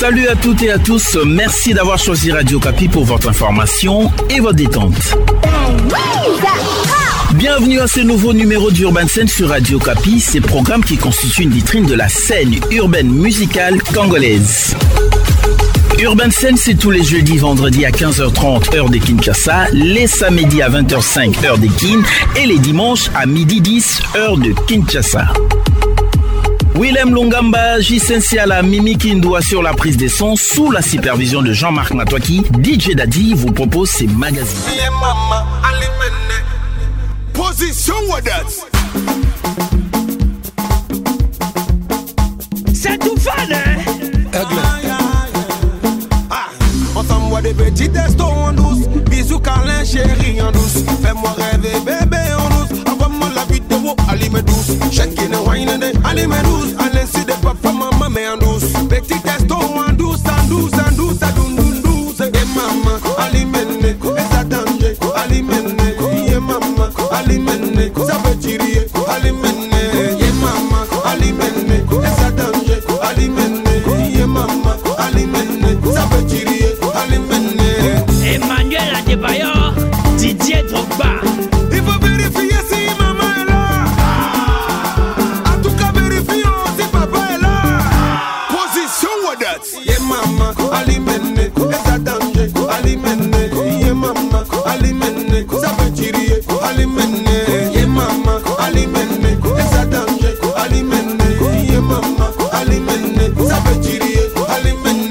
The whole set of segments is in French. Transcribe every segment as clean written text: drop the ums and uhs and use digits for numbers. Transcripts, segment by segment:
Salut à toutes et à tous, merci d'avoir choisi Radio Kapi pour votre information et votre détente. Bienvenue à ce nouveau numéro d'Urban Scène sur Radio Kapi, ces programmes qui constituent une vitrine de la scène urbaine musicale congolaise. Urban Scène, c'est tous les jeudis, vendredis à 15h30 heure de Kinshasa, les samedis à 20h05 heure de Kin et les dimanches à 12h10 heure de Kinshasa. Willem Longamba, Jisensiala, Mimi Kindoua sur la prise des sons sous la supervision de Jean-Marc Matouaki. DJ Daddy vous propose ses magazines. Position what that? C'est tout fun, hein? Ensemble, moi des petits testos en douce. Bisous, câlin, chérie en douce. Fais-moi rêver, bébé en douce. Envoie-moi la vidéo, allez douce. Chacun est wine, allez douce. Allez, si des papas, maman, mais en douce. Petit testo en douce, en douce, en douce, en douce. Et maman, allez mener, et ça danger, allez mener. Et maman, allez mener, ça veut tirer, allez mener. Et maman, allez mener, et ça danger, allez mener. Et maman, allez mener, ça veut tirer. Emmanuel Adebayor, Didier Drogba. Il faut vérifier si maman est là. En tout cas, vérifions si papa est là. Position what that? Yeah maman, allez mener, et ça danger, allez mener. Yeah maman, allez mener, ça veut tirer, allez mener. Yeah maman, allez mener, et ça danger, allez mener. Yeah maman, allez mener, ça veut tirer, allez mener.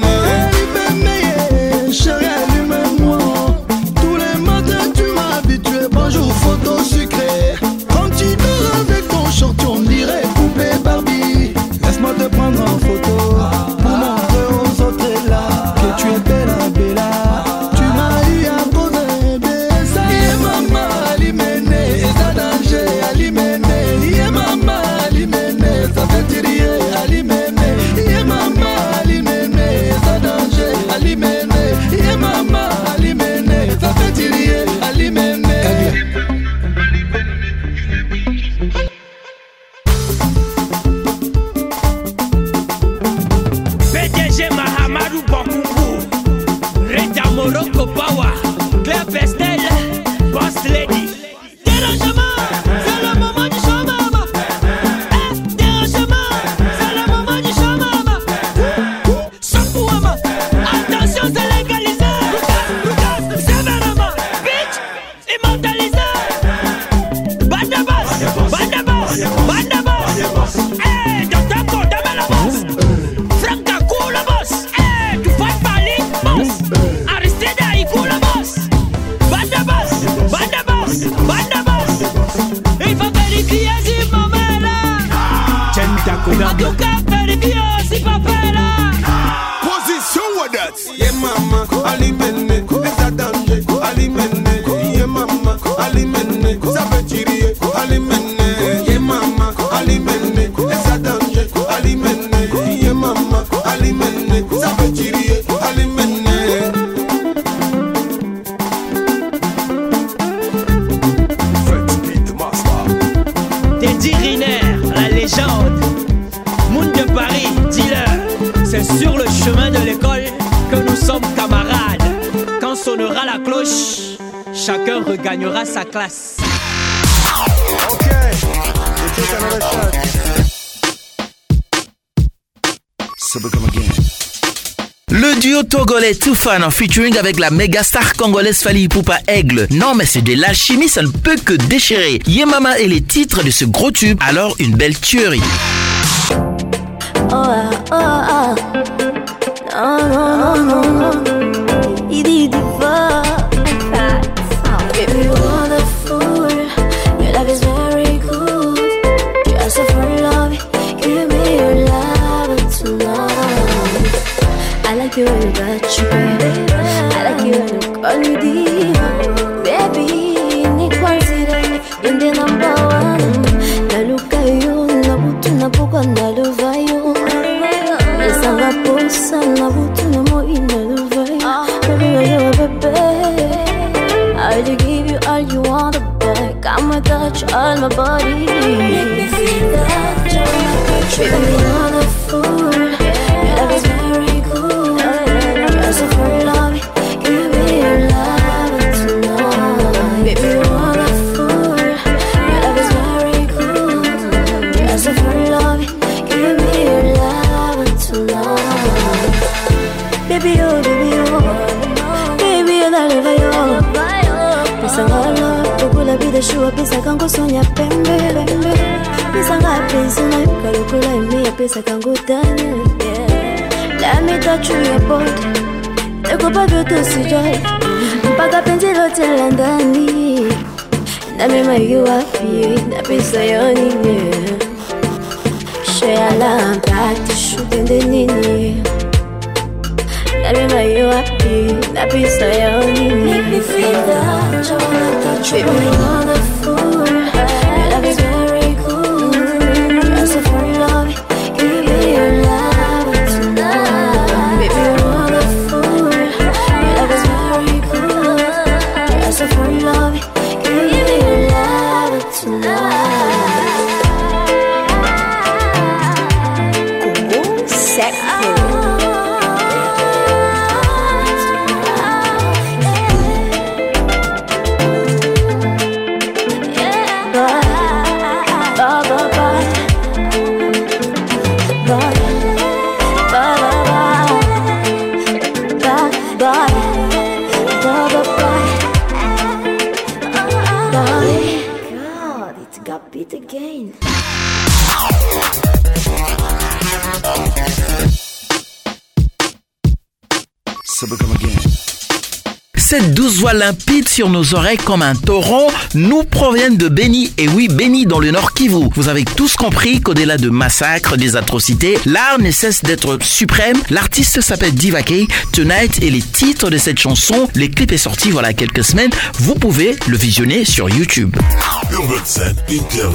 Bonjour photo sucrée. Quand tu dors avec ton short, on dirait poupée Barbie. Laisse-moi te prendre en photo pour montrer aux autres là que tu es bella bella. Tu m'as eu à poser des ça. Yeah maman alimene, ça danger alimene. Yeah maman alimene, ça fait tirer alimene. Yeah maman alimene, ça danger alimene. Yeah maman alimene, ça fait tirer alimene. PDG Mahamadou Bakumbu, Reda Morocco Power, Claire Pestel, Boss Lady. Dérangement, c'est le moment du show mama. Dérangement, c'est le moment du show mama. Sampouama, attention c'est légalisé. Regarde, sévèrement, bitch, immortalisé. Bandabas, bandabas, bandabas. Docteur Kodama la boss. Franca cool la boss. Tu vas parler, boss. Aristide Aïkou la boss. Bandabas, bandabas, bandabas. Il faut vérifier si maman est là. En tout cas, vérifier si papa est là. Position what that? Yeah maman, allez mener, et ça danger, allez mener. Yeah maman, allez mener, ça veut tirer, allez mener. Yeah maman, allez mener, et ça danger, allez mener. Yeah maman, allez mener, ça veut tirer, allez mener. Teddy Riner, la légende. Monde de Paris, dealer. C'est sur le chemin de l'école que nous sommes camarades. Quand sonnera la cloche, chacun regagnera sa classe. Ok, you take another shot. Le duo togolais Toufan en featuring avec la méga star congolaise Fally Ipupa Aigle. Non mais c'est de l'alchimie, ça ne peut que déchirer. Yemama et les titres de ce gros tube, alors une belle tuerie. Oh ah, oh ah. Non, non, non, non. Il dit du fort. Baby, wonderful. Your love is very good. Just for love, give me your love tonight. I like you when you got you. I like you when you call me diva. Baby, need quantity in the number one. Na luka yo, na butu na poka na luva yo. Esanga posa na butu na mo ina luva yo. Baby, I'll give you all you want, back. I'ma touch all my body. Make me feel that joy. Baby, you're the fool. Your love is very good. baby yo, baby yo naleva yo. Pesa ngala, ukula bida shua pesa kangu sonya pembe. Pesa ngapesa na kalukula imi pesa kangu tanya. Let me touch your body. Tekopa vyote usijali. Mpaka penzi lote la ndani. Na mema yu wapi, na pesa yo nini. Share la mpati shukende nini. Na mema yu wapi, na pesa yo nini. Make me feel that joy, baby you're wonderful. Your love is very cool. Just for love, give me your love tonight. Baby you're wonderful. Your love is very cool. Just for love, give me your love tonight. Congo sexy. Again. Cette douce voix limpide sur nos oreilles comme un torrent nous proviennent de Beni. Et oui, Beni dans le Nord Kivu. Vous avez tous compris qu'au-delà de massacres, des atrocités, l'art ne cesse d'être suprême. L'artiste s'appelle Divake Tonight et les titres de cette chanson, les clips est sorti voilà quelques semaines. Vous pouvez le visionner sur YouTube. Urban Scène Interview.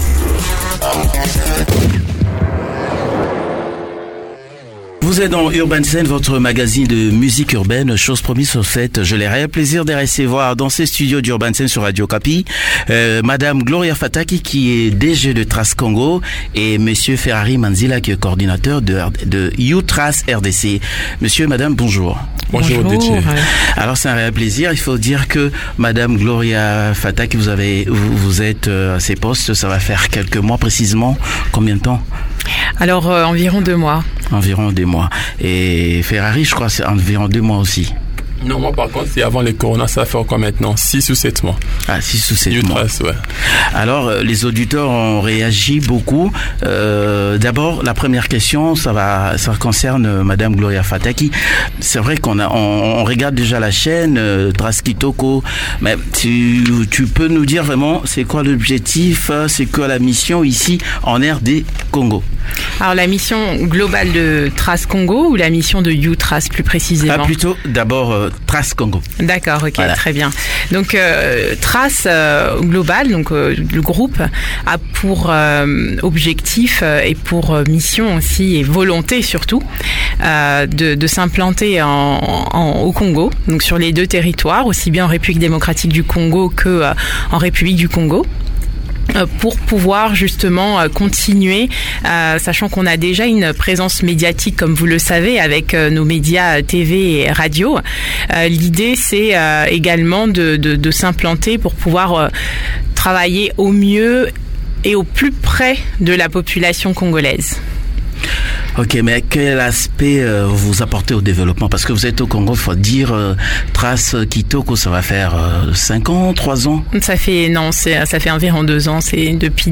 Vous êtes dans Urban Scène, votre magazine de musique urbaine. Chose promise, au fait, je l'ai un plaisir de recevoir dans ces studios d'Urban Scène sur Radio Kapi, Madame Gloria Fataki qui est DG de Trace Congo et Monsieur Ferrari Manzila qui est coordinateur de U-Trace RDC. Monsieur, Madame, bonjour. Bonjour. Alors c'est un réel plaisir. Il faut dire que Madame Gloria Fataki, vous êtes à ces postes, ça va faire quelques mois précisément. Combien de temps? Alors environ 2 mois. Environ 2 mois. Et Ferrari, je crois, c'est environ 2 mois aussi. Non, moi par contre, c'est avant les Corona, ça fait encore maintenant 6 ou 7 mois. Ah, 6 ou 7 mois. U-Trace, ouais. Alors, les auditeurs ont réagi beaucoup. D'abord, la première question, ça concerne Madame Gloria Fataki. C'est vrai on regarde déjà la chaîne, Trace Kitoko, mais tu peux nous dire vraiment, c'est quoi l'objectif, c'est quoi la mission ici en RD Congo? Alors, la mission globale de Trace Congo ou la mission de U-Trace plus précisément? Ah, plutôt, d'abord, Trace Congo. D'accord, ok, voilà. Très bien. Donc, Trace globale, donc le groupe a pour objectif et pour mission aussi et volonté surtout de s'implanter au Congo, donc sur les 2 territoires, aussi bien en République démocratique du Congo que en République du Congo. Pour pouvoir justement continuer, sachant qu'on a déjà une présence médiatique, comme vous le savez, avec nos médias TV et radio. L'idée, c'est également de s'implanter pour pouvoir travailler au mieux et au plus près de la population congolaise. Ok, mais quel aspect vous apportez au développement? Parce que vous êtes au Congo, il faut dire, Trace Kitoko, ça va faire 5 ans, 3 ans? Ça fait environ 2 ans, c'est depuis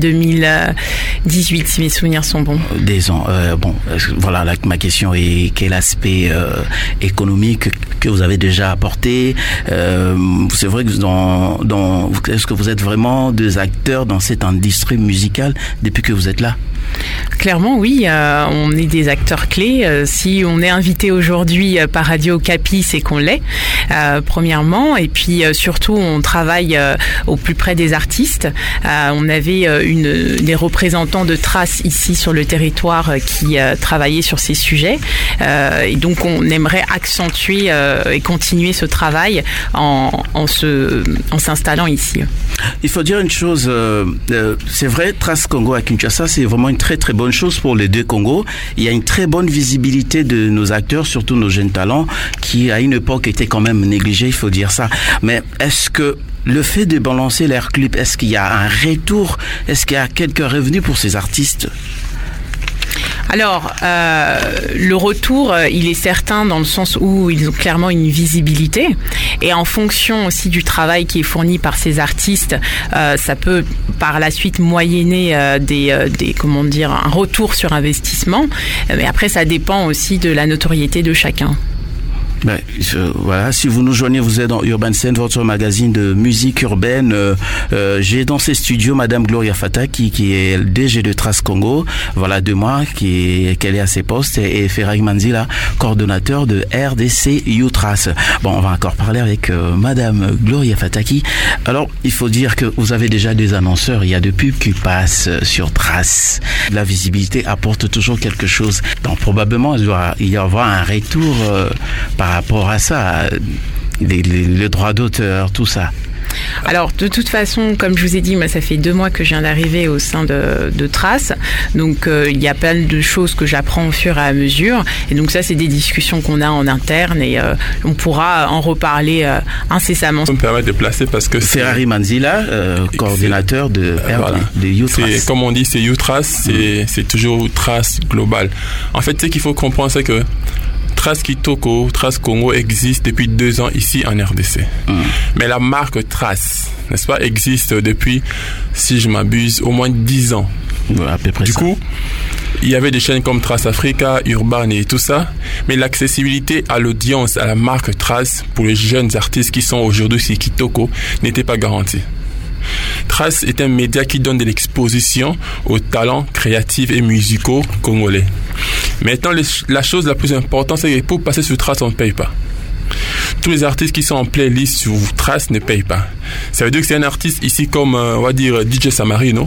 2018, si mes souvenirs sont bons. Des ans, bon, voilà, ma question est quel aspect économique que vous avez déjà apporté? C'est vrai que est-ce que vous êtes vraiment des acteurs dans cette industrie musicale depuis que vous êtes là? Clairement, oui, on est des acteurs clés. Si on est invité aujourd'hui par Radio Kapi, c'est qu'on l'est, premièrement. Et puis surtout, on travaille au plus près des artistes. On avait des représentants de Trace ici sur le territoire qui travaillaient sur ces sujets. Et donc, on aimerait accentuer et continuer ce travail en s'installant ici. Il faut dire une chose, c'est vrai, Trace Congo à Kinshasa, c'est vraiment une très très bonne chose pour les 2 Congos. Il y a une très bonne visibilité de nos acteurs, surtout nos jeunes talents, qui à une époque étaient quand même négligés, il faut dire ça. Mais est-ce que le fait de balancer leur clip, est-ce qu'il y a un retour? Est-ce qu'il y a quelques revenus pour ces artistes? Alors, le retour, il est certain dans le sens où ils ont clairement une visibilité. Et en fonction aussi du travail qui est fourni par ces artistes, ça peut par la suite moyenner un retour sur investissement. Mais après, ça dépend aussi de la notoriété de chacun. Ben, voilà, si vous nous joignez, vous êtes dans Urban Scene, votre magazine de musique urbaine. J'ai dans ces studios Madame Gloria Fataki, qui est DG de Trace Congo. Voilà 2 mois qu'elle est à ses postes, et Ferrari Manzila, coordonnateur de RDC U-Trace. Bon, on va encore parler avec Madame Gloria Fataki. Alors, il faut dire que vous avez déjà des annonceurs, il y a des pubs qui passent sur Trace. La visibilité apporte toujours quelque chose. Donc, probablement, il y aura un retour par rapport à ça, les droits d'auteur, tout ça. Alors, de toute façon, comme je vous ai dit, moi, ça fait 2 mois que je viens d'arriver au sein de Trace. Donc, il y a pas mal de choses que j'apprends au fur et à mesure. Et donc, ça, c'est des discussions qu'on a en interne, et on pourra en reparler incessamment. Je me permettre de placer parce que Ferrari Manzila, coordinateur de U-Trace. Comme on dit, c'est U-Trace, c'est toujours Trace global. En fait, ce qu'il faut comprendre, c'est que Trace Kitoko, Trace Congo existe depuis 2 ans ici en RDC. Mais la marque Trace, n'est-ce pas, existe depuis, si je m'abuse, au moins 10 ans. À peu près. Du coup, il y avait des chaînes comme Trace Africa, Urban et tout ça, mais l'accessibilité à l'audience, à la marque Trace, pour les jeunes artistes qui sont aujourd'hui sur Kitoko, n'était pas garantie. Trace est un média qui donne de l'exposition aux talents créatifs et musicaux congolais. Maintenant, la chose la plus importante, c'est que pour passer sur Trace, on ne paye pas. Tous les artistes qui sont en playlist sur Trace ne payent pas. Ça veut dire que c'est un artiste ici comme, on va dire, DJ Samarino,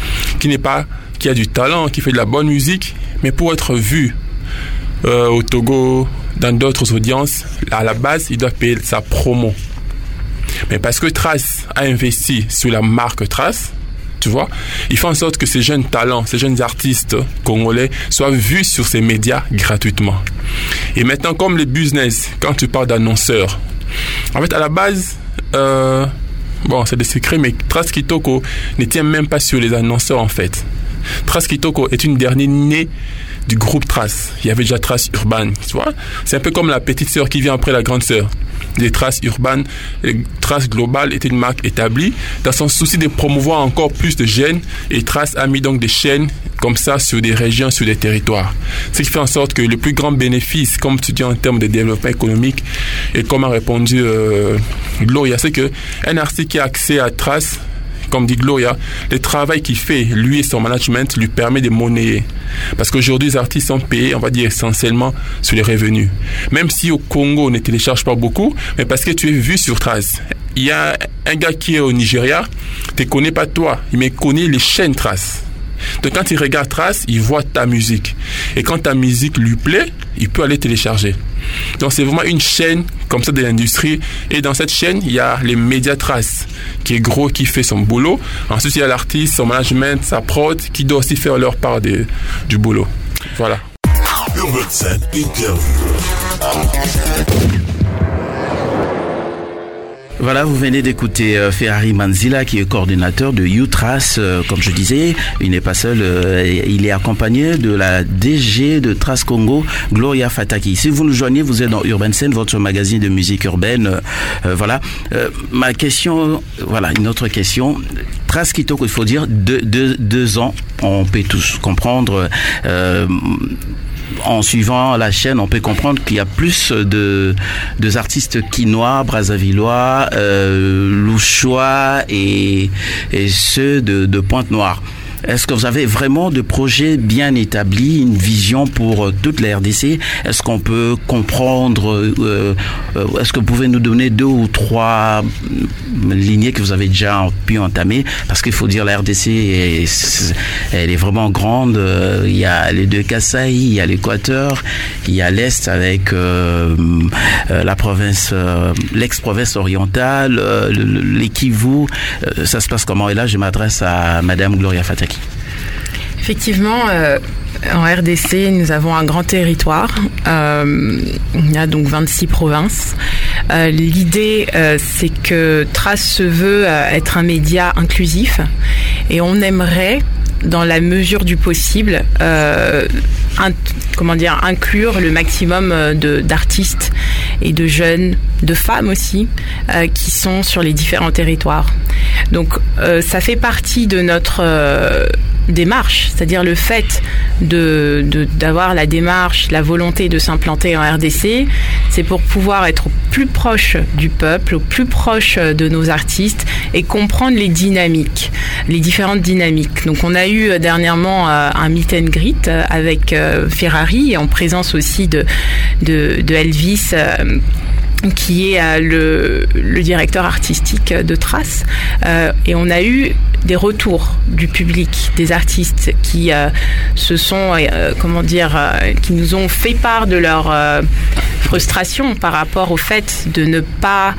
qui a du talent, qui fait de la bonne musique, mais pour être vu au Togo, dans d'autres audiences, à la base, il doit payer sa promo. Mais parce que Trace a investi sur la marque Trace, tu vois, il fait en sorte que ces jeunes talents, ces jeunes artistes congolais soient vus sur ces médias gratuitement. Et maintenant, comme les business, quand tu parles d'annonceurs, en fait, à la base, c'est des secrets, mais Trace Kitoko ne tient même pas sur les annonceurs, en fait. Trace Kitoko est une dernière née du groupe Trace. Il y avait déjà Trace Urban, tu vois. C'est un peu comme la petite sœur qui vient après la grande sœur. Les Traces Urban, les Trace Global était une marque établie dans son souci de promouvoir encore plus de jeunes, et Trace a mis donc des chaînes comme ça sur des régions, sur des territoires. Ce qui fait en sorte que le plus grand bénéfice, comme tu dis en termes de développement économique, et comme a répondu Gloria, c'est que un artiste qui a accès à Trace, comme dit Gloria, le travail qu'il fait, lui et son management, lui permet de monnayer. Parce qu'aujourd'hui, les artistes sont payés, on va dire, essentiellement sur les revenus. Même si au Congo, on ne télécharge pas beaucoup, mais parce que tu es vu sur Trace. Il y a un gars qui est au Nigeria, ne te connaît pas toi, mais connaît les chaînes Trace. Donc quand il regarde Trace, il voit ta musique. Et quand ta musique lui plaît, il peut aller télécharger. Donc c'est vraiment une chaîne comme ça de l'industrie. Et dans cette chaîne, il y a les médias Trace, qui est gros, qui fait son boulot. Ensuite, il y a l'artiste, son management, sa prod, qui doit aussi faire leur part du boulot. Voilà. Urban Scene Interview. Voilà, vous venez d'écouter Ferrari Manzila, qui est coordinateur de U-Trace. Comme je disais, il n'est pas seul, il est accompagné de la DG de Trace Congo, Gloria Fataki. Si vous nous joignez, vous êtes dans Urban Scene, votre magazine de musique urbaine. Voilà. Ma question, voilà, une autre question. Trace Kitoko, il faut dire, 2 ans, on peut tous comprendre. En suivant la chaîne, on peut comprendre qu'il y a plus de artistes quinois, brazzavillois, louchois et ceux de Pointe-Noire. Est-ce que vous avez vraiment de projets bien établis, une vision pour toute la RDC? Est-ce qu'on peut comprendre, est-ce que vous pouvez nous donner 2 ou 3 lignées que vous avez déjà pu entamer? Parce qu'il faut dire, la RDC, elle est vraiment grande. Il y a les 2 Kasaï, il y a l'Équateur, il y a l'Est avec la province, l'ex-province orientale, les Kivu. Ça se passe comment? Et là, je m'adresse à Madame Gloria Fataki. Effectivement, en RDC, nous avons un grand territoire. Il y a donc 26 provinces. L'idée, c'est que Trace se veut être un média inclusif, et on aimerait dans la mesure du possible, inclure le maximum d'artistes et de jeunes, de femmes aussi, qui sont sur les différents territoires. Donc, ça fait partie de notre démarche, c'est-à-dire le fait d'avoir la démarche, la volonté de s'implanter en RDC, c'est pour pouvoir être au plus proche du peuple, au plus proche de nos artistes et comprendre les dynamiques, les différentes dynamiques. Donc on a eu dernièrement un meet and greet avec Ferrari, en présence aussi de Elvis, qui est le directeur artistique de Trace, et on a eu des retours du public, des artistes qui se sont, qui nous ont fait part de leur frustration par rapport au fait de ne pas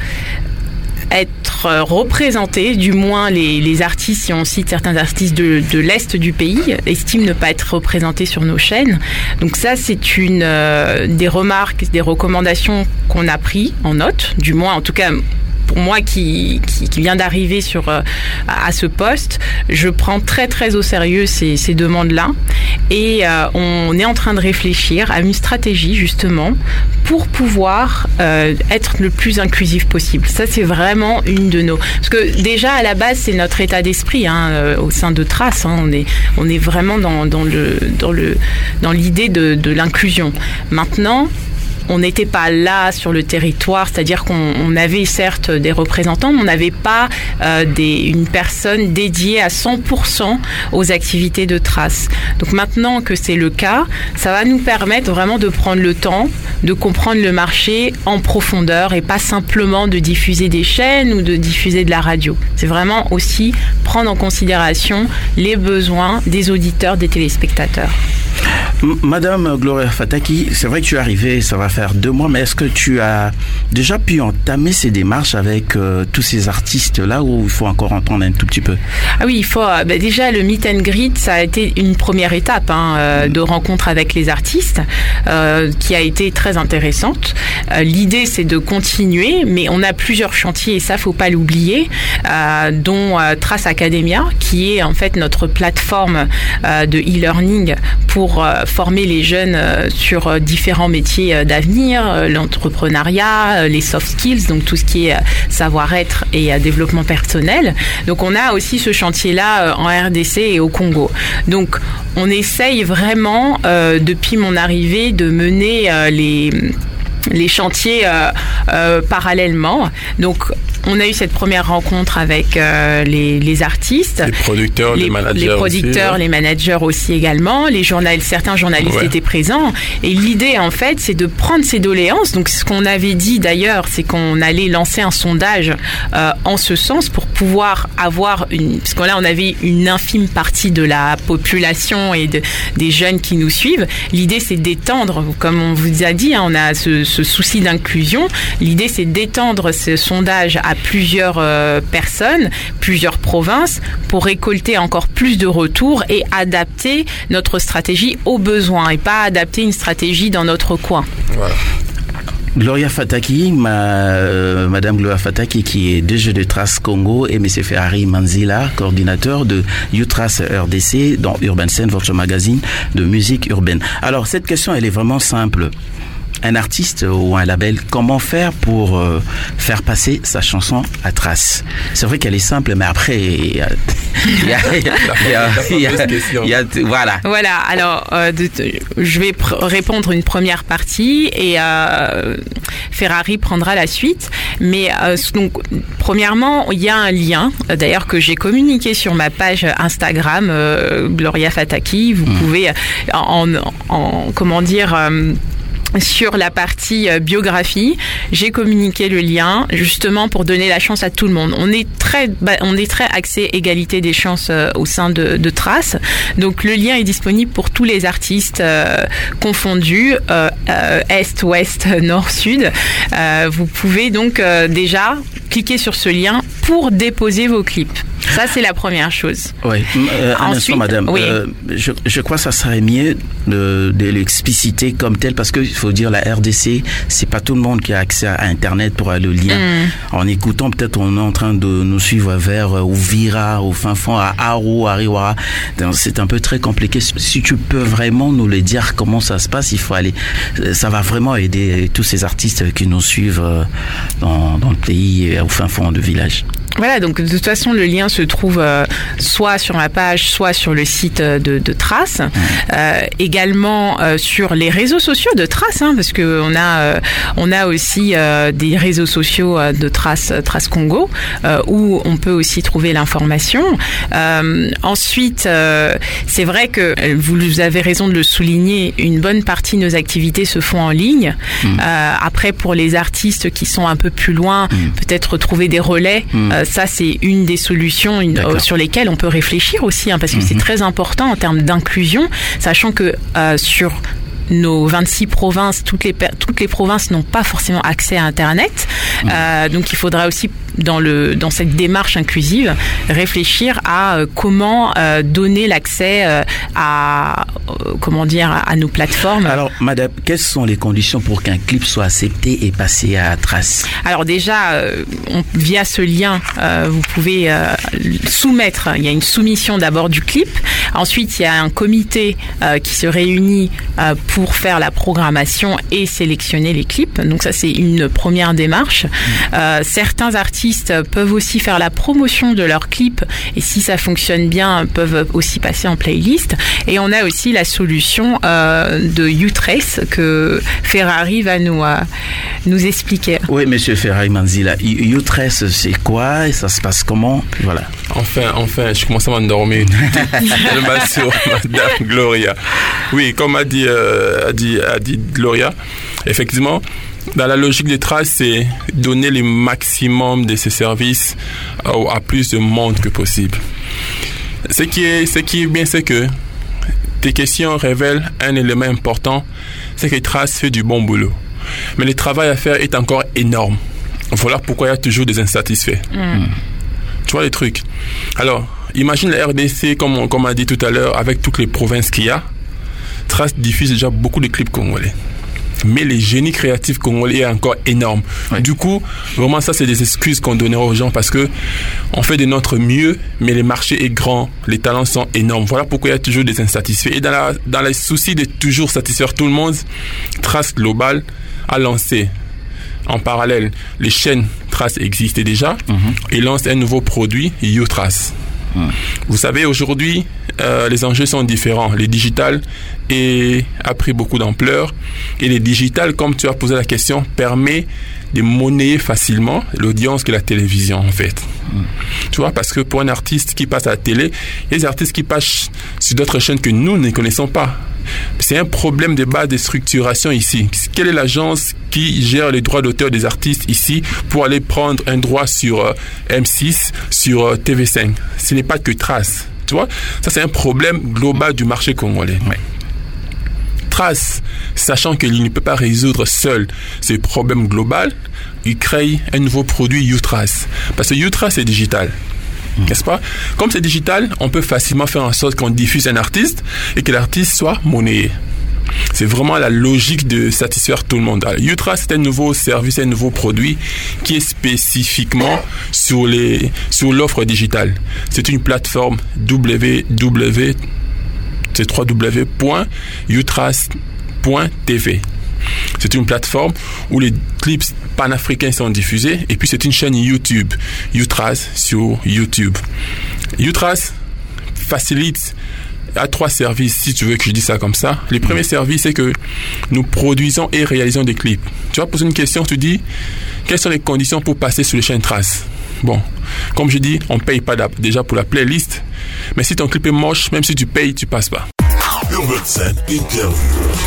être représentés, du moins les artistes, si on cite certains artistes de l'Est du pays, estiment ne pas être représentés sur nos chaînes. Donc ça, c'est des remarques, des recommandations qu'on a pris en note, du moins en tout cas pour moi qui vient d'arriver à ce poste, je prends très très au sérieux ces demandes-là, et on est en train de réfléchir à une stratégie justement pour pouvoir être le plus inclusif possible. Ça, c'est vraiment une de nos... Parce que déjà à la base, c'est notre état d'esprit au sein de Trace. On est vraiment dans l'idée de l'inclusion. Maintenant, on n'était pas là sur le territoire, c'est-à-dire qu'on avait certes des représentants, mais on n'avait pas une personne dédiée à 100% aux activités de Trace. Donc maintenant que c'est le cas, ça va nous permettre vraiment de prendre le temps de comprendre le marché en profondeur et pas simplement de diffuser des chaînes ou de diffuser de la radio. C'est vraiment aussi prendre en considération les besoins des auditeurs, des téléspectateurs. Madame Gloria Fataki, c'est vrai que tu es arrivée, ça va faire 2 mois, mais est-ce que tu as déjà pu entamer ces démarches avec tous ces artistes-là, ou il faut encore entendre un tout petit peu? Ah oui, il faut. Déjà, le meet and greet, ça a été une première étape de rencontre avec les artistes, qui a été très intéressante. L'idée, c'est de continuer, mais on a plusieurs chantiers, et ça, faut pas l'oublier, dont Trace Academia, qui est en fait notre plateforme de e-learning pour former les jeunes sur différents métiers d'avenir, l'entrepreneuriat, les soft skills, donc tout ce qui est savoir-être et développement personnel. Donc on a aussi ce chantier-là en RDC et au Congo. Donc on essaye vraiment, depuis mon arrivée, de mener les chantiers parallèlement. Donc on a eu cette première rencontre avec les artistes, les producteurs, les managers, les managers aussi également. Certains journalistes étaient présents. Et l'idée, en fait, c'est de prendre ces doléances. Donc, ce qu'on avait dit d'ailleurs, c'est qu'on allait lancer un sondage en ce sens pour pouvoir avoir parce que là, on avait une infime partie de la population et des jeunes qui nous suivent. L'idée, c'est d'étendre, comme on vous a dit, on a ce souci d'inclusion. L'idée, c'est d'étendre ce sondage à plusieurs personnes, plusieurs provinces, pour récolter encore plus de retours et adapter notre stratégie aux besoins et pas adapter une stratégie dans notre coin. Voilà. Gloria Fataki, Madame Gloria Fataki, qui est DG de Trace Congo, et M. Ferrari Manzila, coordinateur de U-Trace RDC dans Urban Scene, votre magazine de musique urbaine. Alors, cette question, elle est vraiment simple. Un artiste ou un label, comment faire pour faire passer sa chanson à Trace? C'est vrai qu'elle est simple, mais après, il y a voilà. Voilà, alors je vais répondre une première partie et Ferrari prendra la suite. Mais donc, premièrement, il y a un lien, d'ailleurs, que j'ai communiqué sur ma page Instagram, Gloria Fataki. Vous pouvez, sur la partie biographie, j'ai communiqué le lien justement pour donner la chance à tout le monde. On est très axé égalité des chances au sein de Trace. Donc le lien est disponible pour tous les artistes confondus, Est, Ouest, Nord, Sud. Vous pouvez donc déjà cliquer sur ce lien pour déposer vos clips. Ça, c'est la première chose. Oui. Un instant, madame. Oui. Je crois que ça serait mieux de l'expliciter comme tel, parce qu'il faut dire la RDC, c'est pas tout le monde qui a accès à Internet pour le lien. En écoutant, peut-être on est en train de nous suivre vers Uvira, au fin fond, à Aru, à Riwara. Donc, c'est un peu très compliqué. Si tu peux vraiment nous le dire comment ça se passe, il faut aller. Ça va vraiment aider tous ces artistes qui nous suivent dans le pays, au fin fond de village. Voilà, donc de toute façon, le lien se trouve soit sur ma page, soit sur le site de Trace. Également sur les réseaux sociaux de Trace, parce que on a aussi des réseaux sociaux de Trace Congo, où on peut aussi trouver l'information. Ensuite, c'est vrai que vous avez raison de le souligner, une bonne partie de nos activités se font en ligne. Après, pour les artistes qui sont un peu plus loin, peut-être trouver des relais. Ça, c'est une des solutions sur lesquelles on peut réfléchir aussi, parce que c'est très important en termes d'inclusion, sachant que sur nos 26 provinces, toutes les provinces n'ont pas forcément accès à Internet. Donc, il faudra aussi, dans cette démarche inclusive, réfléchir à comment donner l'accès à nos plateformes. Alors, madame, quelles sont les conditions pour qu'un clip soit accepté et passé à Trace? Alors déjà, via ce lien, vous pouvez soumettre. Il y a une soumission d'abord du clip. Ensuite, il y a un comité qui se réunit pour faire la programmation et sélectionner les clips. Donc ça, c'est une première démarche. Certains artistes peuvent aussi faire la promotion de leurs clips, et si ça fonctionne bien, peuvent aussi passer en playlist. Et on a aussi la solution de U-Trace que Ferrari va nous expliquer. Oui, monsieur Ferrari Manzila, U-Trace, c'est quoi et ça se passe comment? Voilà. Enfin, je commence à m'endormir. Tellement sur Madame Gloria. Oui, comme a dit Gloria, effectivement, dans la logique des Traces, c'est donner le maximum de ces services à plus de monde que possible. Ce qui est bien, c'est que tes questions révèlent un élément important, c'est que Traces fait du bon boulot. Mais le travail à faire est encore énorme. Voilà pourquoi il y a toujours des insatisfaits. Tu vois les trucs. Alors, imagine la RDC, comme on a dit tout à l'heure, avec toutes les provinces qu'il y a. Trace diffuse déjà beaucoup de clips congolais. Mais les génies créatifs congolais est encore énorme. Ouais. Du coup, vraiment, ça, c'est des excuses qu'on donnerait aux gens parce que on fait de notre mieux, mais le marché est grand, les talents sont énormes. Voilà pourquoi il y a toujours des insatisfaits. Et dans les soucis de toujours satisfaire tout le monde, Trace Global a lancé en parallèle les chaînes Trace existaient déjà et lance un nouveau produit, U-Trace. Vous savez, aujourd'hui, les enjeux sont différents. Le digital a pris beaucoup d'ampleur et le digital, comme tu as posé la question, permet de monnayer facilement l'audience que la télévision, en fait. Tu vois, parce que pour un artiste qui passe à la télé, il y a des artistes qui passent sur d'autres chaînes que nous ne connaissons pas. C'est un problème de base de structuration ici. Quelle est l'agence qui gère les droits d'auteur des artistes ici pour aller prendre un droit sur M6, sur TV5? Ce n'est pas que Trace. Tu vois, ça c'est un problème global du marché congolais. Ouais. Trace, sachant qu'il ne peut pas résoudre seul ce problème global, il crée un nouveau produit U-Trace. Parce que U-Trace est digital. N'est-ce pas? Comme c'est digital, on peut facilement faire en sorte qu'on diffuse un artiste et que l'artiste soit monnayé. C'est vraiment la logique de satisfaire tout le monde. U-Trace, c'est un nouveau service, un nouveau produit qui est spécifiquement sur l'offre digitale. C'est une plateforme www.utrace.tv. C'est une plateforme où les clips panafricains sont diffusés et puis c'est une chaîne YouTube, U-Trace sur YouTube. U-Trace facilite à 3 services, si tu veux que je dise ça comme ça. Le premier service, c'est que nous produisons et réalisons des clips. Tu vas poser une question, tu dis, quelles sont les conditions pour passer sur les chaînes Trace? Bon, comme je dis, on ne paye pas déjà pour la playlist, mais si ton clip est moche, même si tu payes, tu passes pas. Urban Scène Interview.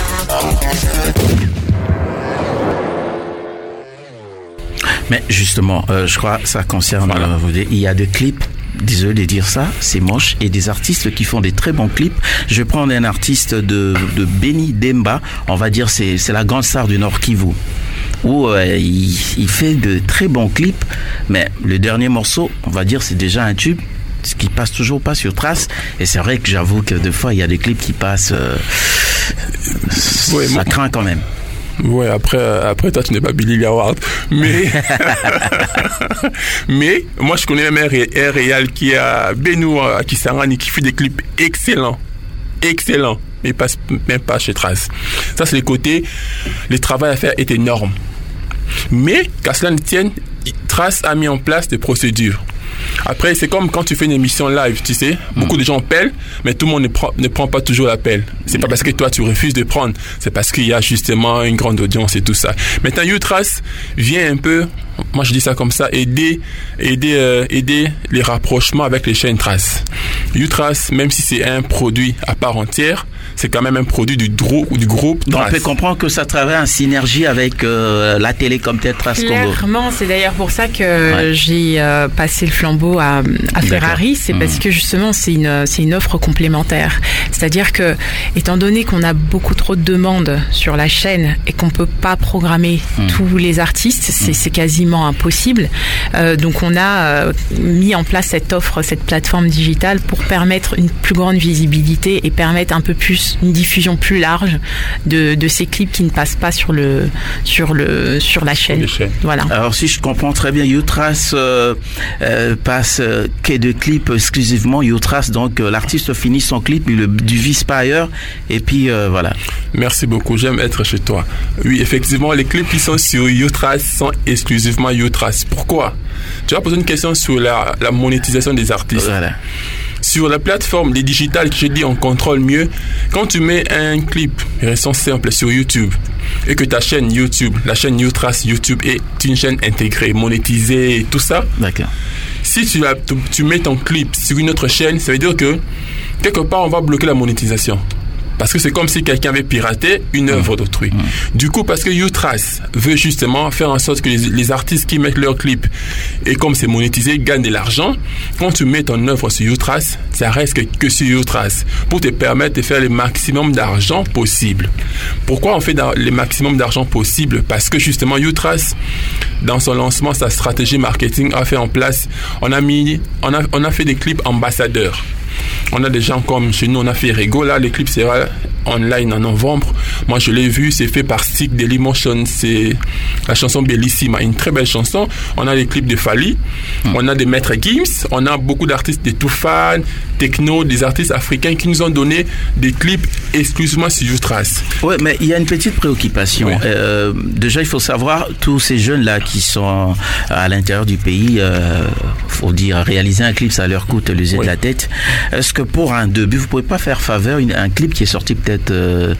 Mais justement, je crois que ça concerne, voilà. Il y a des clips, désolé de dire ça, c'est moche, et des artistes qui font des très bons clips. Je vais prendre un artiste de Beni Demba, on va dire c'est la grande star du Nord Kivu, où il fait de très bons clips, mais le dernier morceau, on va dire c'est déjà un tube, ce qui passe toujours pas sur Trace. Et c'est vrai que j'avoue que des fois il y a des clips qui passent, ça craint quand même. Ouais, après toi tu n'es pas Billy Howard, mais mais moi je connais même Air Real qui est à Benoît, à Kisangani, qui fait des clips excellents, mais passe même pas chez Trace. Ça c'est le côté, le travail à faire est énorme, mais qu'à cela ne tienne, Trace a mis en place des procédures. Après, c'est comme quand tu fais une émission live, tu sais, beaucoup de gens appellent, mais tout le monde ne prend pas toujours l'appel. C'est pas parce que toi tu refuses de prendre, c'est parce qu'il y a justement une grande audience et tout ça. Maintenant, U-Trace vient un peu, moi je dis ça comme ça, aider les rapprochements avec les chaînes Trace. U-Trace, même si c'est un produit à part entière, c'est quand même un produit du groupe Trace. Donc on peut comprendre que ça travaille en synergie avec la télé comme telle Trace Congo. Clairement, c'est d'ailleurs pour ça que j'ai passé le flambeau à Ferrari, c'est parce que justement c'est une offre complémentaire. C'est-à-dire que, étant donné qu'on a beaucoup trop de demandes sur la chaîne et qu'on peut pas programmer tous les artistes, c'est quasiment impossible. Donc on a mis en place cette offre, cette plateforme digitale pour permettre une plus grande visibilité et permettre un peu plus une diffusion plus large de ces clips qui ne passent pas sur la chaîne. Voilà. Alors si je comprends très bien, U-Trace passe que de clips exclusivement U-Trace, donc l'artiste finit son clip, il le divise pas ailleurs et puis voilà. Merci beaucoup, j'aime être chez toi. Oui, effectivement, les clips qui sont sur U-Trace sont exclusivement U-Trace. Pourquoi? Tu vas poser une question sur la monétisation des artistes. Voilà. Sur la plateforme, les digitales, je dis, on contrôle mieux. Quand tu mets un clip, restons simple, sur YouTube, et que ta chaîne YouTube, la chaîne U-Trace YouTube est une chaîne intégrée, monétisée, tout ça. D'accord. Si tu mets ton clip sur une autre chaîne, ça veut dire que quelque part, on va bloquer la monétisation. Parce que c'est comme si quelqu'un avait piraté une œuvre d'autrui. Du coup, parce que U-Trace veut justement faire en sorte que les artistes qui mettent leurs clips, et comme c'est monétisé, gagnent de l'argent, quand tu mets ton œuvre sur U-Trace, ça reste que sur U-Trace, pour te permettre de faire le maximum d'argent possible. Pourquoi on fait le maximum d'argent possible? Parce que justement, U-Trace, dans son lancement, sa stratégie marketing a fait en place, on a fait des clips ambassadeurs. On a des gens comme chez nous, on a fait Rego, là, les clips sera online en novembre. Moi, je l'ai vu, c'est fait par Stick Dailymotion, c'est la chanson Bellissima, une très belle chanson. On a les clips de Fali, on a des Maître Gims, on a beaucoup d'artistes de Toufan, Techno, des artistes africains qui nous ont donné des clips exclusivement sur U-Trace. Oui, mais il y a une petite préoccupation. Oui. Déjà, il faut savoir, tous ces jeunes-là qui sont à l'intérieur du pays, faut dire, réaliser un clip, ça leur coûte les yeux de la tête. Est-ce que pour un début, vous pouvez pas faire faveur, un clip qui est sorti peut-être,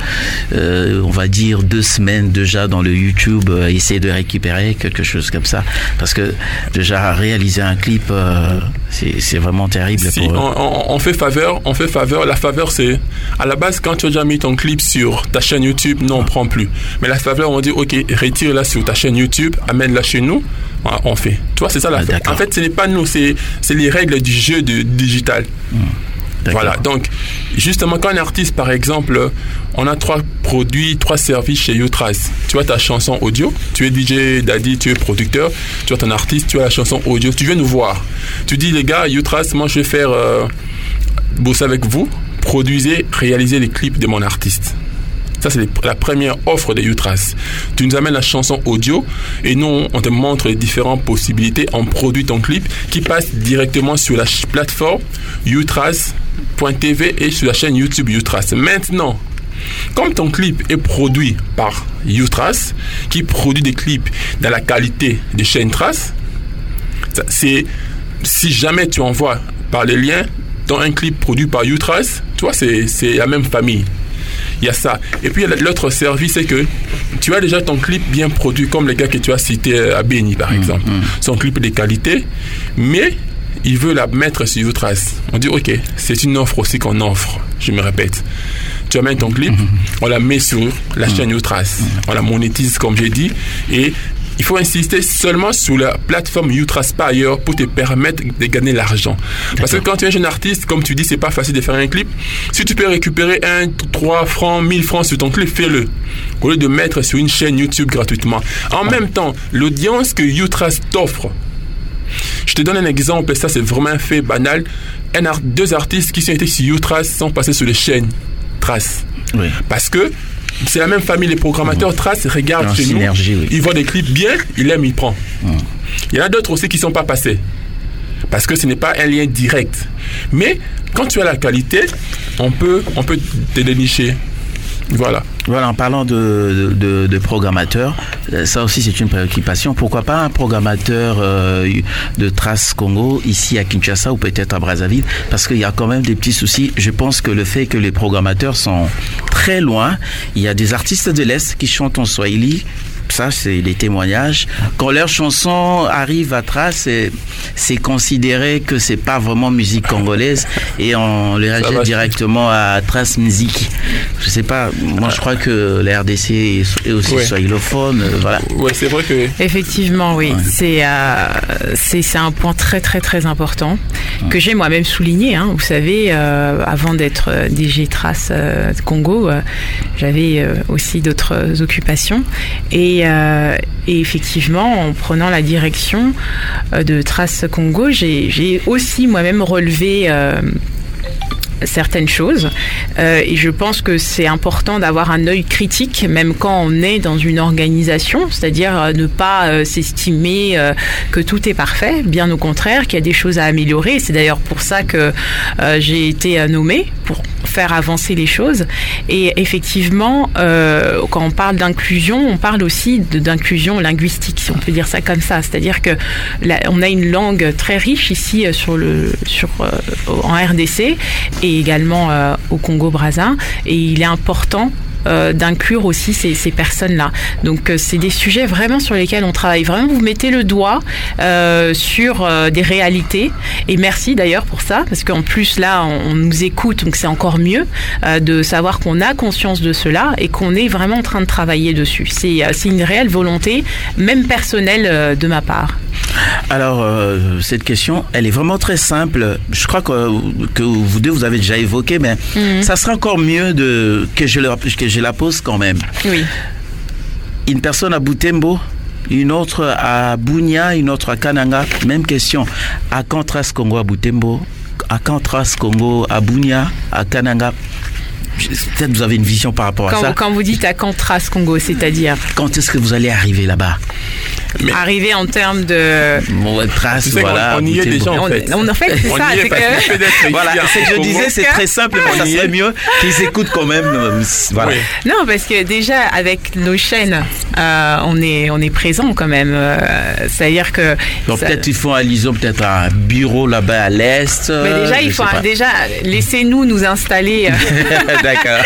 on va dire 2 semaines déjà dans le YouTube, essayer de récupérer quelque chose comme ça, parce que déjà réaliser un clip, c'est vraiment terrible. Si on fait faveur. La faveur, c'est à la base quand tu as déjà mis ton clip sur ta chaîne YouTube, non, on prend plus. Mais la faveur, on dit ok, retire-la sur ta chaîne YouTube, amène-la chez nous, on fait. Tu vois, c'est ça la faveur. En fait, ce n'est pas nous, c'est les règles du jeu digital. Voilà, donc justement quand un artiste, par exemple, on a 3 services chez U-Trace. Tu as ta chanson audio, tu es DJ Daddy, tu es producteur, tu as ton artiste, tu as la chanson audio, tu viens nous voir. Tu dis les gars, U-Trace, moi je vais faire bosser avec vous, produisez, réalisez les clips de mon artiste. Ça, c'est la première offre de U-Trace. Tu nous amènes la chanson audio et nous, on te montre les différentes possibilités. On produit ton clip qui passe directement sur la plateforme U-Trace.tv et sur la chaîne YouTube U-Trace. Maintenant, comme ton clip est produit par U-Trace, qui produit des clips dans la qualité des chaînes Trace, si jamais tu envoies par les liens dans un clip produit par U-Trace, tu vois, c'est la même famille. Il y a ça. Et puis l'autre service, c'est que tu as déjà ton clip bien produit, comme les gars que tu as cités à Béni, par exemple. Son clip de qualité, mais il veut la mettre sur U-Trace. On dit, ok, c'est une offre aussi qu'on offre. Je me répète. Tu amènes ton clip, on la met sur la chaîne U-Trace. On la monétise, comme j'ai dit, et il faut insister seulement sur la plateforme U-Trace, pas ailleurs, pour te permettre de gagner l'argent. Parce que quand tu es un jeune artiste, comme tu dis, c'est pas facile de faire un clip. Si tu peux récupérer 3 francs, 1000 francs sur ton clip, fais-le. Au lieu de mettre sur une chaîne YouTube gratuitement. En même temps, l'audience que U-Trace t'offre, Je te donne un exemple, ça c'est vraiment un fait banal. Deux artistes qui sont été sur YouTrace sont passés sur les chaînes Trace. Oui. Parce que c'est la même famille, les programmateurs Trace regardent chez nous, ils voient des clips bien, ils aiment, ils prennent. Il y en a d'autres aussi qui ne sont pas passés. Parce que ce n'est pas un lien direct. Mais quand tu as la qualité, on peut te dénicher. Voilà, en parlant de programmateurs, ça aussi c'est une préoccupation. Pourquoi pas un programmateur de Trace Congo ici à Kinshasa ou peut-être à Brazzaville, parce qu'il y a quand même des petits soucis. Je pense que le fait que les programmateurs sont très loin, il y a des artistes de l'Est qui chantent en Swahili. Ça, c'est les témoignages. Quand leur chanson arrive à Trace, c'est considéré que c'est pas vraiment musique congolaise et on les rejette directement à Trace Musique. Je sais pas, moi je crois que la RDC est aussi swahilophone, voilà. Ouais, c'est vrai que... Effectivement, oui. Ouais. C'est un point très très très important que j'ai moi-même souligné. Hein. Vous savez, avant d'être DG Trace Congo, j'avais aussi d'autres occupations et effectivement, en prenant la direction de Trace Congo, j'ai aussi moi-même relevé certaines choses et je pense que c'est important d'avoir un œil critique même quand on est dans une organisation, c'est-à-dire ne pas s'estimer que tout est parfait, bien au contraire, qu'il y a des choses à améliorer et c'est d'ailleurs pour ça que j'ai été nommée pour faire avancer les choses et effectivement quand on parle d'inclusion, on parle aussi d'inclusion linguistique, si on peut dire ça comme ça, c'est-à-dire que on a une langue très riche ici en RDC et également au Congo-Brazza et il est important d'inclure aussi ces personnes-là. Donc c'est des sujets vraiment sur lesquels on travaille. Vraiment, vous mettez le doigt sur des réalités et merci d'ailleurs pour ça parce qu'en plus là on nous écoute donc c'est encore mieux de savoir qu'on a conscience de cela et qu'on est vraiment en train de travailler dessus. C'est une réelle volonté, même personnelle de ma part. Alors cette question, elle est vraiment très simple. Je crois que vous deux vous avez déjà évoqué, mais ça serait encore mieux que je la pose quand même. Oui. Une personne à Butembo, une autre à Bunia, une autre à Kananga, même question. À quand Trace Congo à Butembo, à quand Trace Congo à Bunia, à Kananga? Peut-être vous avez une vision par rapport à ça. Quand vous dites à quand Trace Congo, c'est-à-dire quand est-ce que vous allez arriver là-bas? Arriver en termes de Trace, voilà. On y est déjà en fait. En fait, c'est ça. C'est que voilà, ce que je disais, c'est très simple, mais ça serait mieux qu'ils écoutent quand même. Voilà. Oui. Non, parce que déjà avec nos chaînes, on est présent quand même. C'est-à-dire que donc peut-être ils font allusion peut-être à un bureau là-bas à l'est. Mais déjà il faut laissez-nous nous installer. D'accord.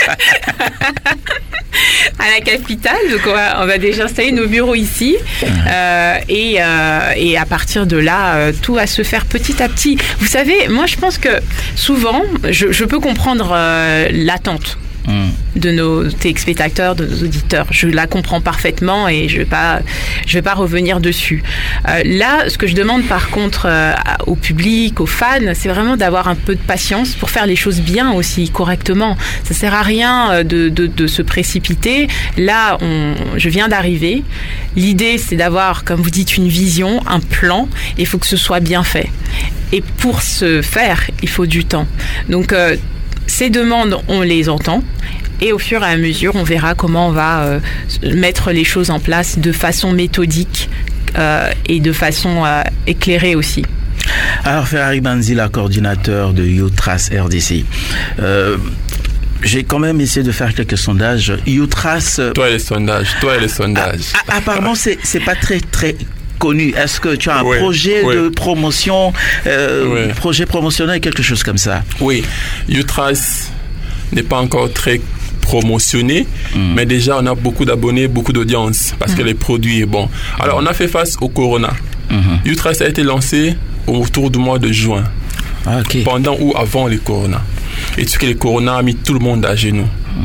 À la capitale, donc on va déjà installer nos bureaux ici et à partir de là, tout va se faire petit à petit. Vous savez, moi je pense que souvent, je peux comprendre l'attente de nos téléspectateurs, de nos auditeurs. Je la comprends parfaitement et je vais pas revenir dessus. Là, ce que je demande par contre au public, aux fans, c'est vraiment d'avoir un peu de patience pour faire les choses bien aussi, correctement. Ça sert à rien de se précipiter. Là, je viens d'arriver. L'idée, c'est d'avoir, comme vous dites, une vision, un plan. Il faut que ce soit bien fait. Et pour ce faire, il faut du temps. Donc, ces demandes, on les entend et au fur et à mesure, on verra comment on va mettre les choses en place de façon méthodique et de façon éclairée aussi. Alors, Ferrari Banzila, coordinateur de YouTrace RDC. J'ai quand même essayé de faire quelques sondages. YouTrace... Toi et les sondages. Apparemment, c'est pas très connu. Est-ce que tu as un projet de promotion, projet promotionnel, quelque chose comme ça? Oui, YouTrace n'est pas encore très promotionné, mais déjà on a beaucoup d'abonnés, beaucoup d'audience parce que les produits est bon. Alors on a fait face au Corona. YouTrace a été lancé autour du mois de juin, pendant ou avant le Corona. Et ce que le Corona a mis tout le monde à genoux.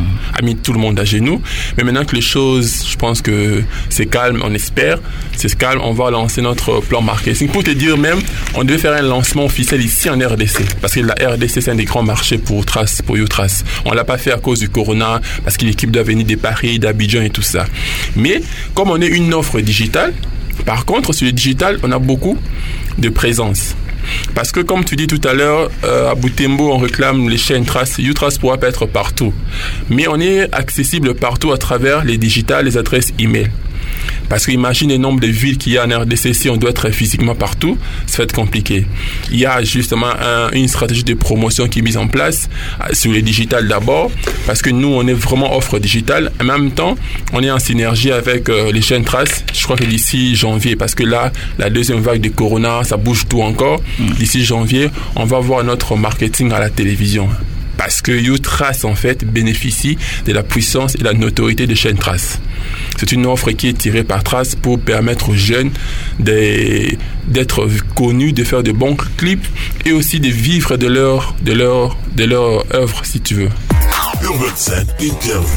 Mais maintenant que les choses, je pense que c'est calme, on espère, c'est calme, on va lancer notre plan marketing. Pour te dire même, on devait faire un lancement officiel ici en RDC, parce que la RDC c'est un des grands marchés pour YouTrace. On l'a pas fait à cause du Corona, parce que l'équipe doit venir de Paris, d'Abidjan et tout ça. Mais comme on est une offre digitale, Par contre, sur le digital, on a beaucoup de présence. Parce que comme tu dis tout à l'heure, à Butembo, on réclame les chaînes Trace. U-Trace pourra pas être partout. Mais on est accessible partout à travers les digitales, les adresses email. Parce qu'imagine le nombre de villes qu'il y a en RDC, si on doit être physiquement partout, ça va être compliqué. Il y a justement une stratégie de promotion qui est mise en place sur les digitales d'abord, parce que nous, on est vraiment offre digitale. En même temps, on est en synergie avec les chaînes Trace. Je crois que d'ici janvier, parce que là, la deuxième vague de Corona, ça bouge tout encore. D'ici janvier, on va voir notre marketing à la télévision. Parce que U-Trace, en fait, bénéficie de la puissance et de la notoriété des chaînes Trace. C'est une offre qui est tirée par Trace pour permettre aux jeunes d'être connus, de faire de bons clips et aussi de vivre de leur œuvre, si tu veux. Urban Scène Interview.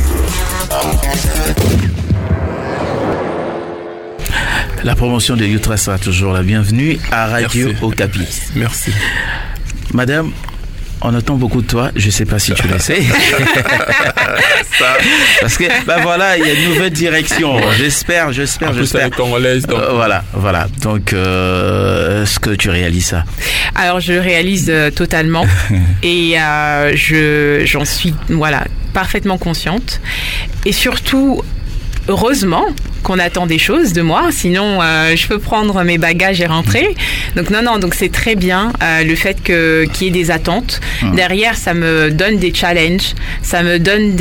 La promotion de U-Trace sera toujours la bienvenue à Radio Okapi. Merci. Madame, on attend beaucoup de toi. Je ne sais pas si tu le sais. Parce que, voilà, il y a une nouvelle direction. J'espère. Avec Congolaise, donc. Voilà. Donc, est-ce que tu réalises ça? Alors, je le réalise totalement. Et j'en suis, parfaitement consciente. Et surtout, heureusement qu'on attend des choses de moi, sinon je peux prendre mes bagages et rentrer. Donc donc c'est très bien le fait qu'il y ait des attentes. Derrière, ça me donne des challenges, ça me donne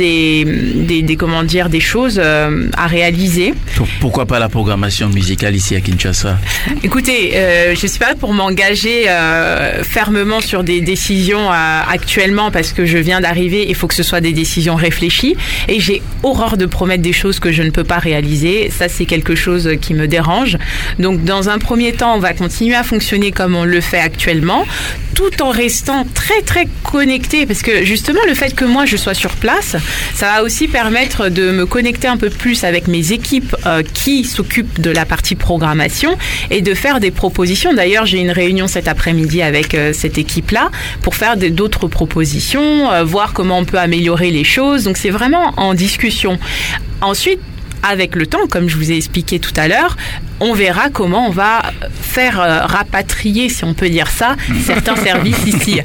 des choses à réaliser. Pourquoi pas la programmation musicale ici à Kinshasa? Écoutez, je suis pas pour m'engager fermement sur des décisions actuellement, parce que je viens d'arriver, il faut que ce soit des décisions réfléchies, et j'ai horreur de promettre des choses que je ne peux pas réaliser. Ça, c'est quelque chose qui me dérange. Donc, dans un premier temps, on va continuer à fonctionner comme on le fait actuellement, tout en restant très, très connecté, parce que justement, le fait que moi, je sois sur place, ça va aussi permettre de me connecter un peu plus avec mes équipes qui s'occupent de la partie programmation et de faire des propositions. D'ailleurs, j'ai une réunion cet après-midi avec cette équipe-là pour faire d'autres propositions, voir comment on peut améliorer les choses. Donc, c'est vraiment en discussion. Ensuite, avec le temps, comme je vous ai expliqué tout à l'heure, on verra comment on va faire rapatrier, si on peut dire ça, certains services ici.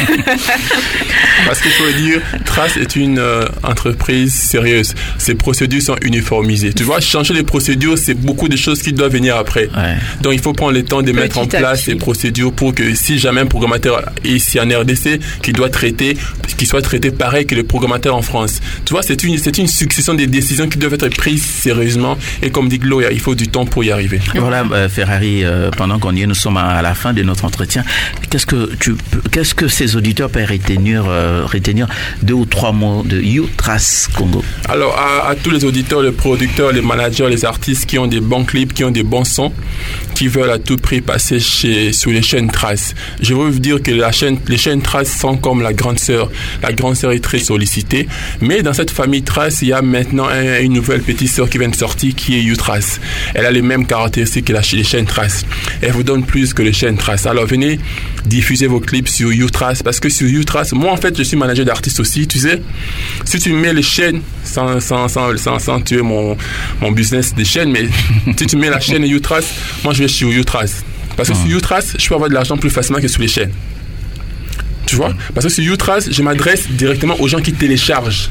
Parce qu'il faut dire, Trace est une entreprise sérieuse. Ses procédures sont uniformisées. Tu vois, changer les procédures, c'est beaucoup de choses qui doivent venir après. Ouais. Donc, il faut prendre le temps de mettre en place ces procédures pour que si jamais un programmateur ici en RDC qui doit traiter, qu'il soit traité pareil que le programmateur en France. Tu vois, c'est une succession de décisions qui doivent être prises sérieusement. Et comme dit Gloria, il faut du temps pour y arriver. Voilà, Ferrari, pendant qu'on y est, nous sommes à la fin de notre entretien. Qu'est-ce que ces auditeurs peuvent retenir 2 ou 3 mots de U-Trace Congo? Alors, à tous les auditeurs, les producteurs, les managers, les artistes qui ont des bons clips, qui ont des bons sons, qui veulent à tout prix passer sur les chaînes Trace. Je veux vous dire que les chaînes Trace sont comme la grande sœur. La grande sœur est très sollicitée. Mais dans cette famille Trace, il y a maintenant une nouvelle petite sœur qui vient de sortir, qui est U-Trace. Elle a les mêmes caractéristiques que les chaînes Trace. Elle vous donne plus que les chaînes Trace. Alors venez diffuser vos clips sur U-Trace, parce que sur U-Trace, moi en fait je suis manager d'artistes aussi, tu sais. Si tu mets les chaînes, sans tuer mon business des chaînes, mais si tu mets la chaîne U-Trace, moi je vais sur U-Trace. Parce que sur U-Trace, je peux avoir de l'argent plus facilement que sur les chaînes. Tu vois? Parce que sur U-Trace, je m'adresse directement aux gens qui téléchargent.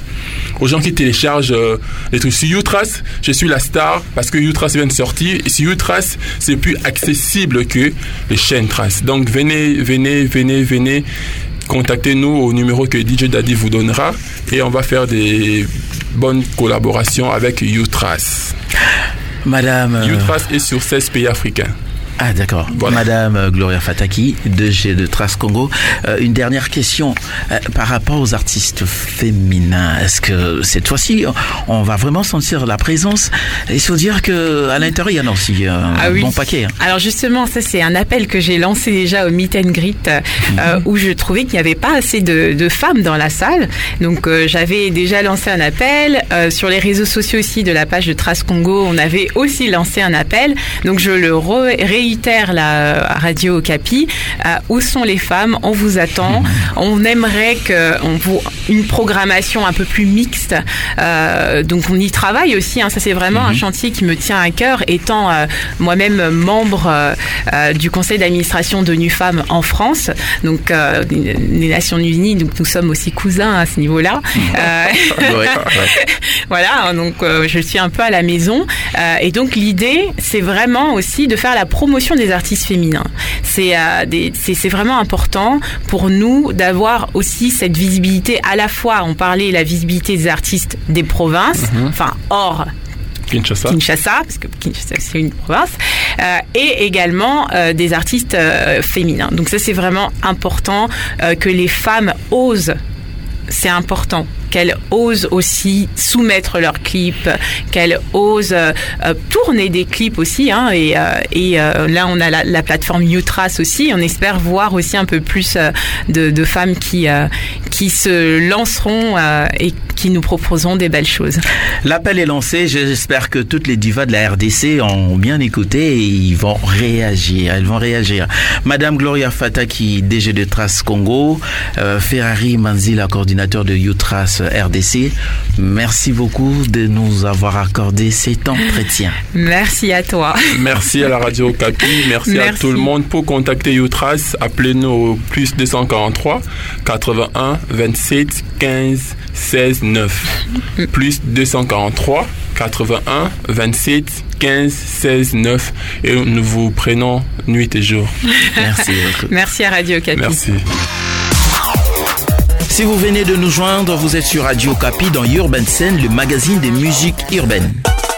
Les trucs. Sur U-Trace, je suis la star parce que U-Trace vient de sortir. Et sur U-Trace, c'est plus accessible que les chaînes Trace. Donc, venez. Contactez-nous au numéro que DJ Daddy vous donnera et on va faire des bonnes collaborations avec U-Trace. Madame... U-Trace est sur 16 pays africains. Ah d'accord. Voilà. Madame Gloria Fataki de Trace Congo. Une dernière question par rapport aux artistes féminins. Est-ce que cette fois-ci on va vraiment sentir la présence? Il faut dire que à l'intérieur il y en a aussi bon paquet. Hein. Alors justement, ça c'est un appel que j'ai lancé déjà au Meet and Greet où je trouvais qu'il n'y avait pas assez de femmes dans la salle. Donc j'avais déjà lancé un appel sur les réseaux sociaux aussi de la page de Trace Congo. On avait aussi lancé un appel. Donc je le réitère la Radio Okapi. Où sont les femmes? On vous attend. On aimerait une programmation un peu plus mixte. Donc on y travaille aussi. Ça c'est vraiment un chantier qui me tient à cœur, étant moi-même membre du conseil d'administration d'ONU Femmes en France. Donc les Nations Unies. Donc nous sommes aussi cousins à ce niveau-là. Voilà. Donc je suis un peu à la maison. Et donc l'idée, c'est vraiment aussi de faire la promotion des artistes féminins. C'est vraiment important pour nous d'avoir aussi cette visibilité. À la fois, on parlait de la visibilité des artistes des provinces, hors Kinshasa, parce que Kinshasa c'est une province, et également des artistes féminins. Donc ça c'est vraiment important que les femmes osent. C'est important qu'elles osent aussi soumettre leurs clips, qu'elles osent tourner des clips aussi. Et là, on a la plateforme YouTrace aussi. On espère voir aussi un peu plus de femmes qui se lanceront et qui nous proposeront des belles choses. L'appel est lancé. J'espère que toutes les divas de la RDC ont bien écouté et ils vont réagir. Elles vont réagir. Madame Gloria Fataki, DG de Trace Congo, Ferrari Manzila, coordinateur de YouTrace RDC, merci beaucoup de nous avoir accordé cet entretien. Merci à toi. Merci à la Radio Okapi. Merci à tout le monde. Pour contacter YouTrace, appelez-nous au plus 243 81 27 15 16 9. Plus 243 81 27 15 16 9. Et nous vous prenons nuit et jour. Merci beaucoup. Merci à Radio Okapi. Merci. Si vous venez de nous joindre, vous êtes sur Radio Okapi dans Urban Scene, le magazine des musiques urbaines.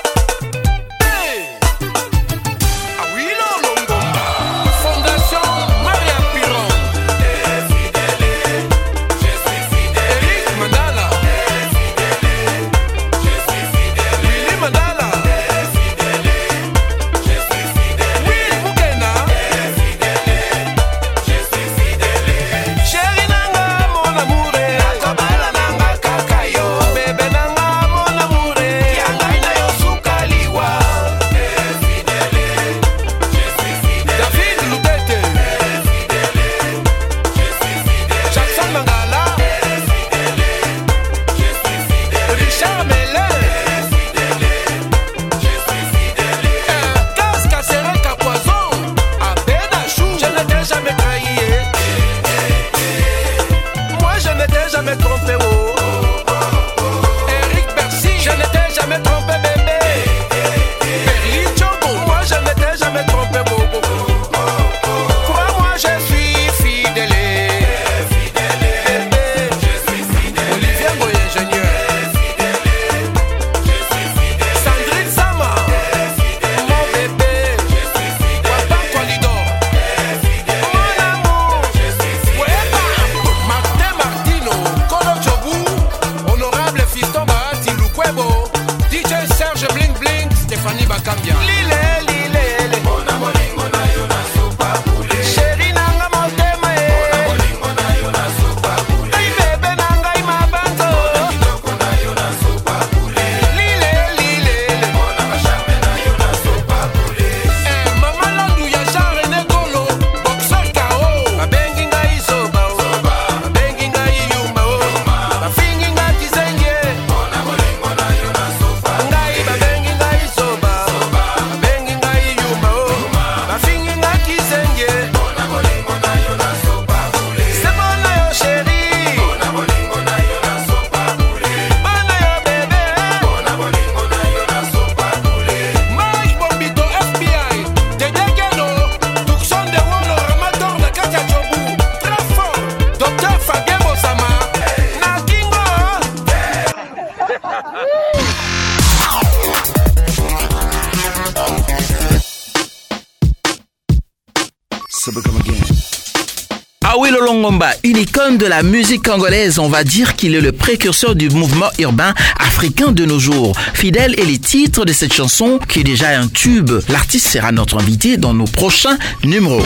Awilo Longomba, une icône de la musique congolaise, on va dire qu'il est le précurseur du mouvement urbain africain de nos jours. Fidèle est les titres de cette chanson qui est déjà un tube. L'artiste sera notre invité dans nos prochains numéros.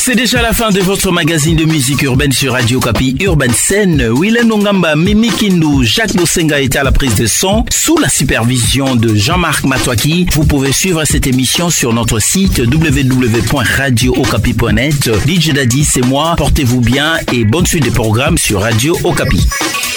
C'est déjà la fin de votre magazine de musique urbaine sur Radio Okapi Urban Scène. Willem Nongamba, Mimi Kindu, Jacques Dosenga était à la prise de son. Sous la supervision de Jean-Marc Matouaki, vous pouvez suivre cette émission sur notre site www.radiookapi.net. DJ Daddy, c'est moi. Portez-vous bien et bonne suite des programmes sur Radio Okapi.